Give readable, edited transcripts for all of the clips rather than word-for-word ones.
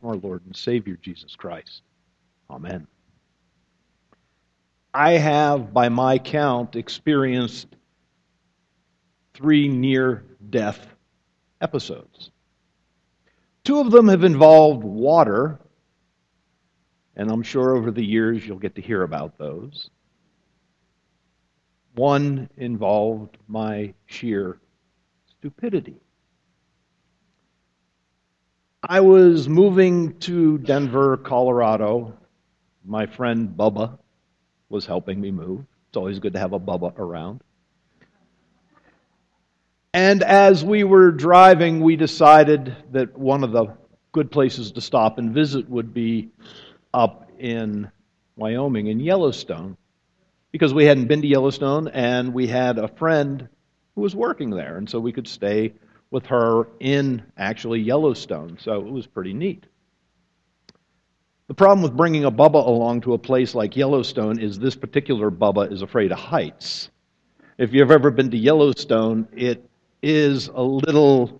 our Lord and Savior, Jesus Christ. Amen. I have, by my count, experienced 3 near-death episodes. 2 of them have involved water, and I'm sure over the years you'll get to hear about those. 1 involved my sheer stupidity. I was moving to Denver, Colorado. My friend Bubba was helping me move. It's always good to have a Bubba around. And as we were driving, we decided that one of the good places to stop and visit would be up in Wyoming, in Yellowstone, because we hadn't been to Yellowstone, and we had a friend who was working there, and so we could stay with her in actually Yellowstone, so it was pretty neat. The problem with bringing a Bubba along to a place like Yellowstone is this particular Bubba is afraid of heights. If you've ever been to Yellowstone, it is a little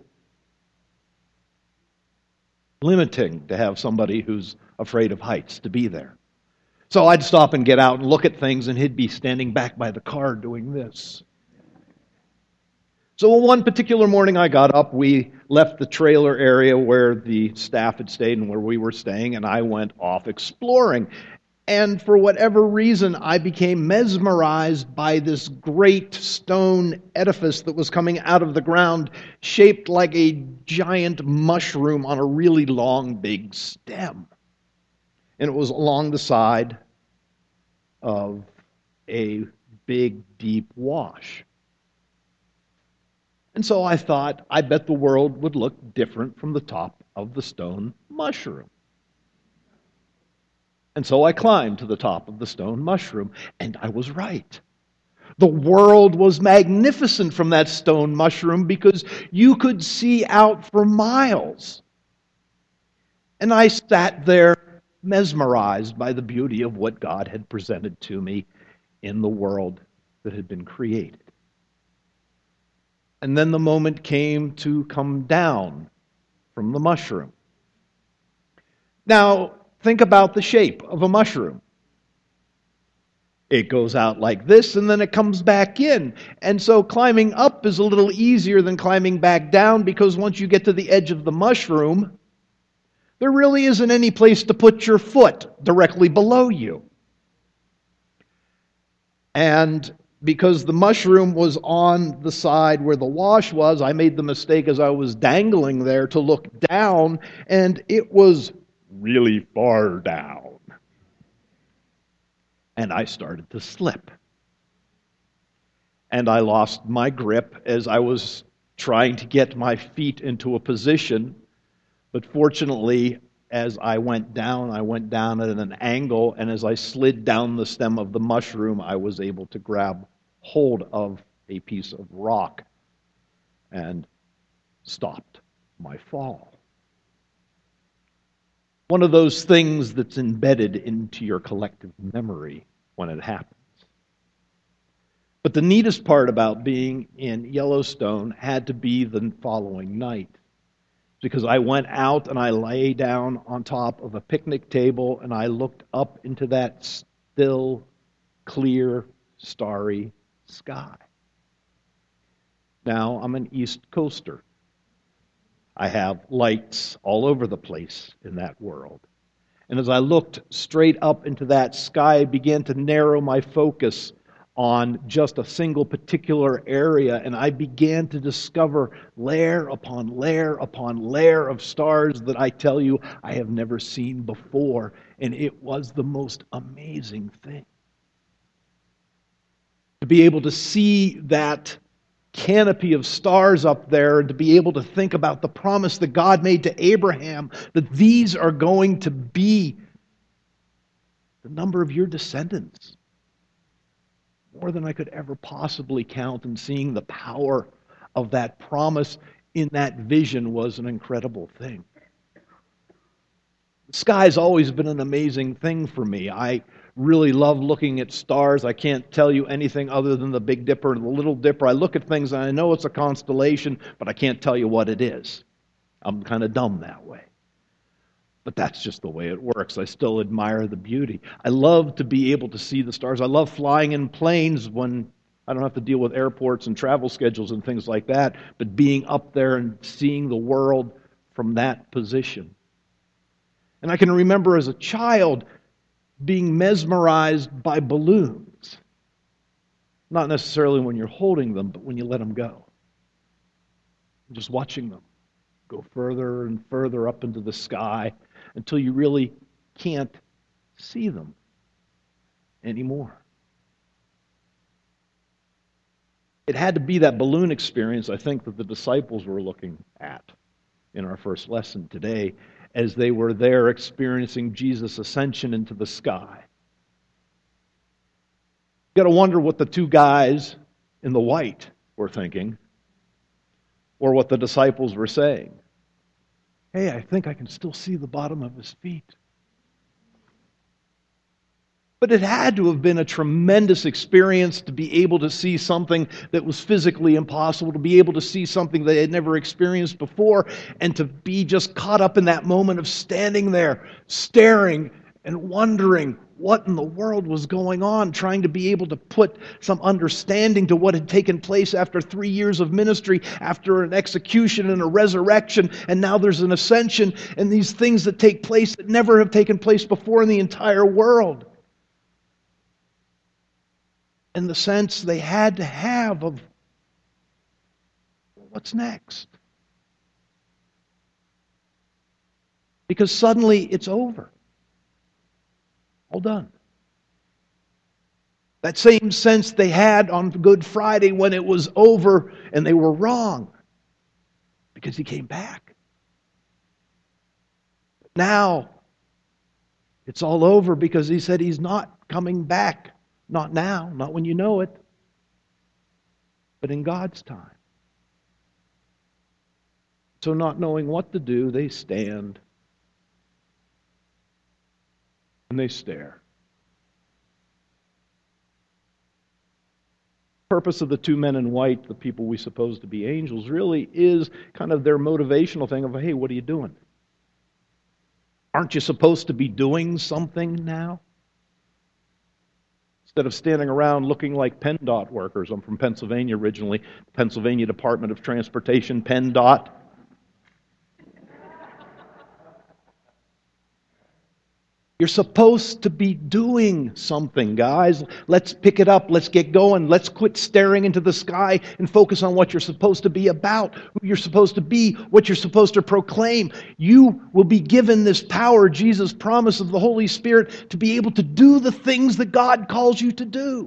limiting to have somebody who's afraid of heights to be there. So I'd stop and get out and look at things, and he'd be standing back by the car doing this. So one particular morning I got up, we left the trailer area where the staff had stayed and where we were staying, and I went off exploring. And for whatever reason, I became mesmerized by this great stone edifice that was coming out of the ground, shaped like a giant mushroom on a really long, big stem. And it was along the side of a big, deep wash. And so I thought, I bet the world would look different from the top of the stone mushroom. And so I climbed to the top of the stone mushroom, and I was right. The world was magnificent from that stone mushroom because you could see out for miles. And I sat there mesmerized by the beauty of what God had presented to me in the world that had been created. And then the moment came to come down from the mushroom. Now, think about the shape of a mushroom. It goes out like this, and then it comes back in. And so climbing up is a little easier than climbing back down, because once you get to the edge of the mushroom, there really isn't any place to put your foot directly below you. And because the mushroom was on the side where the wash was, I made the mistake as I was dangling there to look down, and it was really far down. And I started to slip. And I lost my grip as I was trying to get my feet into a position. But fortunately, as I went down at an angle, and as I slid down the stem of the mushroom, I was able to grab hold of a piece of rock and stopped my fall. One of those things that's embedded into your collective memory when it happens. But the neatest part about being in Yellowstone had to be the following night, because I went out and I lay down on top of a picnic table and I looked up into that still, clear, starry sky. Now, I'm an East Coaster. I have lights all over the place in that world. And as I looked straight up into that sky, I began to narrow my focus on just a single particular area, and I began to discover layer upon layer upon layer of stars that I tell you I have never seen before, and it was the most amazing thing. To be able to see that canopy of stars up there, and to be able to think about the promise that God made to Abraham, that these are going to be the number of your descendants, more than I could ever possibly count, and seeing the power of that promise in that vision was an incredible thing. The sky's always been an amazing thing for me. I really love looking at stars. I can't tell you anything other than the Big Dipper and the Little Dipper. I look at things and I know it's a constellation, but I can't tell you what it is. I'm kind of dumb that way. But that's just the way it works. I still admire the beauty. I love to be able to see the stars. I love flying in planes when I don't have to deal with airports and travel schedules and things like that, but being up there and seeing the world from that position. And I can remember as a child being mesmerized by balloons. Not necessarily when you're holding them, but when you let them go. Just watching them go further and further up into the sky until you really can't see them anymore. It had to be that balloon experience, I think, that the disciples were looking at in our first lesson today as they were there experiencing Jesus' ascension into the sky. You got to wonder what the two guys in the white were thinking, or what the disciples were saying. Hey, I think I can still see the bottom of his feet. But it had to have been a tremendous experience to be able to see something that was physically impossible, to be able to see something they had never experienced before, and to be just caught up in that moment of standing there, staring and wondering what in the world was going on, trying to be able to put some understanding to what had taken place after 3 years of ministry, after an execution and a resurrection, and now there's an ascension, and these things that take place that never have taken place before in the entire world. In the sense they had to have of what's next. Because suddenly it's over. All done. That same sense they had on Good Friday when it was over and they were wrong. Because he came back. Now, it's all over because he said he's not coming back. Not now, not when you know it, but in God's time. So not knowing what to do, they stand and they stare. The purpose of the two men in white, the people we suppose to be angels, really is kind of their motivational thing of, hey, what are you doing? Aren't you supposed to be doing something now? Instead of standing around looking like PennDOT workers. I'm from Pennsylvania originally. Pennsylvania Department of Transportation, PennDOT. You're supposed to be doing something, guys. Let's pick it up. Let's get going. Let's quit staring into the sky and focus on what you're supposed to be about, who you're supposed to be, what you're supposed to proclaim. You will be given this power, Jesus' promise of the Holy Spirit, to be able to do the things that God calls you to do.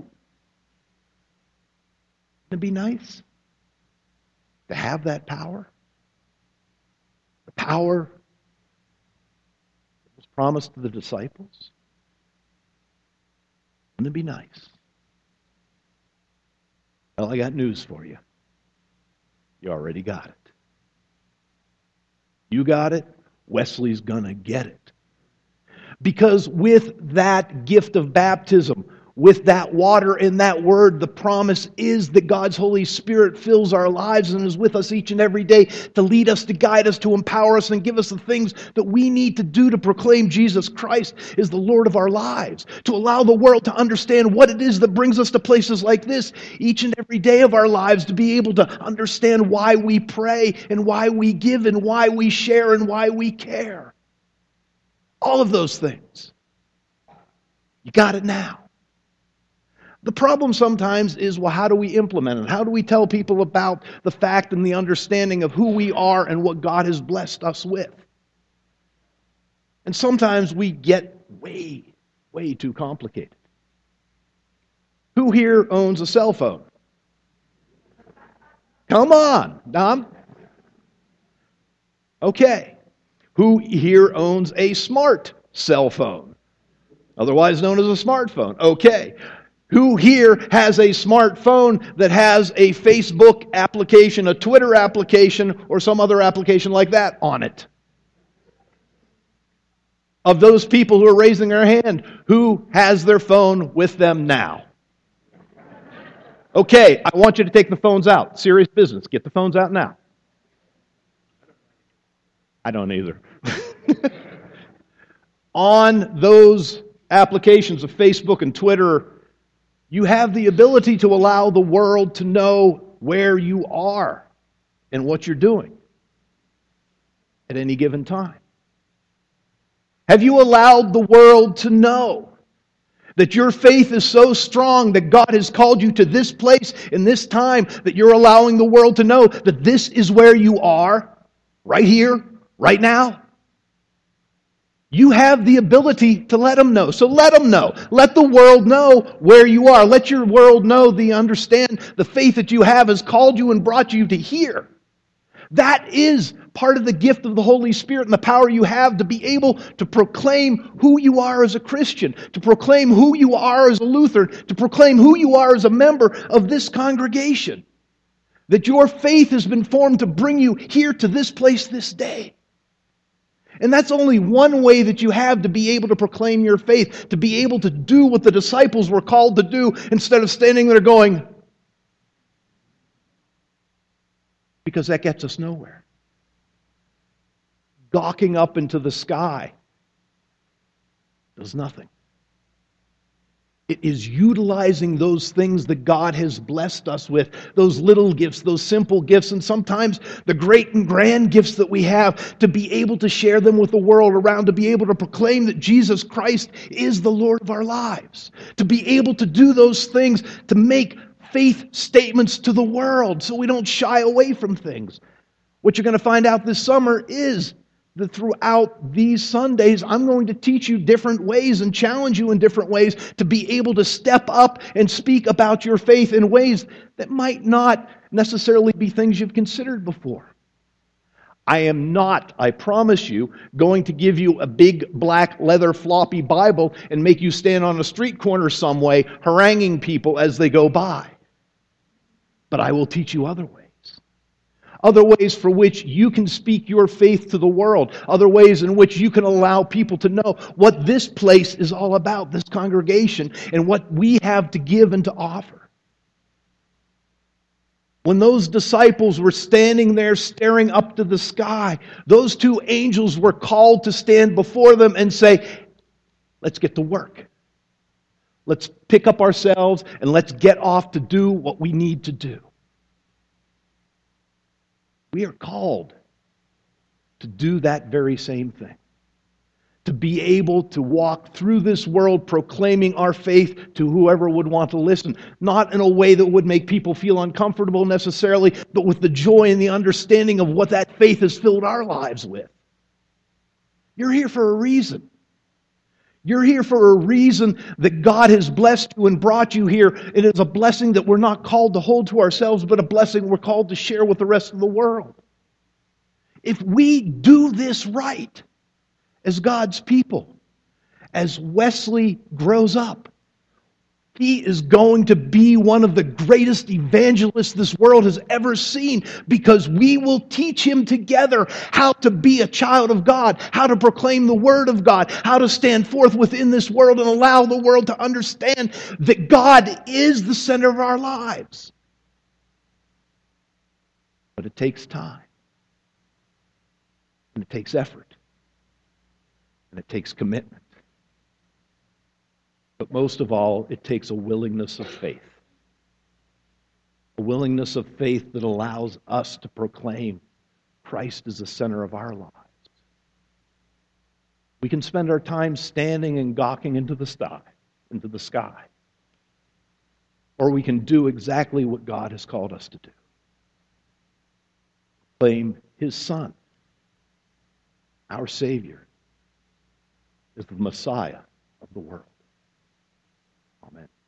Wouldn't it be nice to have that power? The power promised to the disciples? Wouldn't it be nice? Well, I got news for you. You already got it. You got it. Wesley's gonna get it. Because with that gift of baptism, with that water and that word, the promise is that God's Holy Spirit fills our lives and is with us each and every day to lead us, to guide us, to empower us, and give us the things that we need to do to proclaim Jesus Christ is the Lord of our lives. To allow the world to understand what it is that brings us to places like this each and every day of our lives, to be able to understand why we pray and why we give and why we share and why we care. All of those things. You got it now. The problem sometimes is, well, how do we implement it? How do we tell people about the fact and the understanding of who we are and what God has blessed us with? And sometimes we get way too complicated. Who here owns a cell phone? Come on, Dom. Okay. Who here owns a smart cell phone? Otherwise known as a smartphone. Okay. Who here has a smartphone that has a Facebook application, a Twitter application, or some other application like that on it? Of those people who are raising their hand, who has their phone with them now? Okay, I want you to take the phones out. Serious business. Get the phones out now. I don't either. On those applications of Facebook and Twitter, you have the ability to allow the world to know where you are and what you're doing at any given time. Have you allowed the world to know that your faith is so strong that God has called you to this place in this time that you're allowing the world to know that this is where you are, right here, right now? You have the ability to let them know. So let them know. Let the world know where you are. Let your world know understand the faith that you have has called you and brought you to here. That is part of the gift of the Holy Spirit and the power you have to be able to proclaim who you are as a Christian, to proclaim who you are as a Lutheran, to proclaim who you are as a member of this congregation. That your faith has been formed to bring you here to this place this day. And that's only one way that you have to be able to proclaim your faith, to be able to do what the disciples were called to do instead of standing there going, because that gets us nowhere. Gawking up into the sky does nothing. It is utilizing those things that God has blessed us with, those little gifts, those simple gifts, and sometimes the great and grand gifts that we have, to be able to share them with the world around, to be able to proclaim that Jesus Christ is the Lord of our lives, to be able to do those things, to make faith statements to the world so we don't shy away from things. What you're going to find out this summer is that throughout these Sundays, I'm going to teach you different ways and challenge you in different ways to be able to step up and speak about your faith in ways that might not necessarily be things you've considered before. I am not, I promise you, going to give you a big black leather floppy Bible and make you stand on a street corner some way haranguing people as they go by. But I will teach you other ways. Other ways for which you can speak your faith to the world. Other ways in which you can allow people to know what this place is all about, this congregation, and what we have to give and to offer. When those disciples were standing there staring up to the sky, those two angels were called to stand before them and say, let's get to work. Let's pick up ourselves and let's get off to do what we need to do. We are called to do that very same thing. To be able to walk through this world proclaiming our faith to whoever would want to listen. Not in a way that would make people feel uncomfortable necessarily, but with the joy and the understanding of what that faith has filled our lives with. You're here for a reason. You're here for a reason that God has blessed you and brought you here. It is a blessing that we're not called to hold to ourselves, but a blessing we're called to share with the rest of the world. If we do this right as God's people, as Wesley grows up, he is going to be one of the greatest evangelists this world has ever seen, because we will teach him together how to be a child of God, how to proclaim the Word of God, how to stand forth within this world and allow the world to understand that God is the center of our lives. But it takes time, and it takes effort, and it takes commitment. But most of all, it takes a willingness of faith. A willingness of faith that allows us to proclaim Christ is the center of our lives. We can spend our time standing and gawking into the sky. Or we can do exactly what God has called us to do. Proclaim His Son, our Savior, is the Messiah of the world. Amen.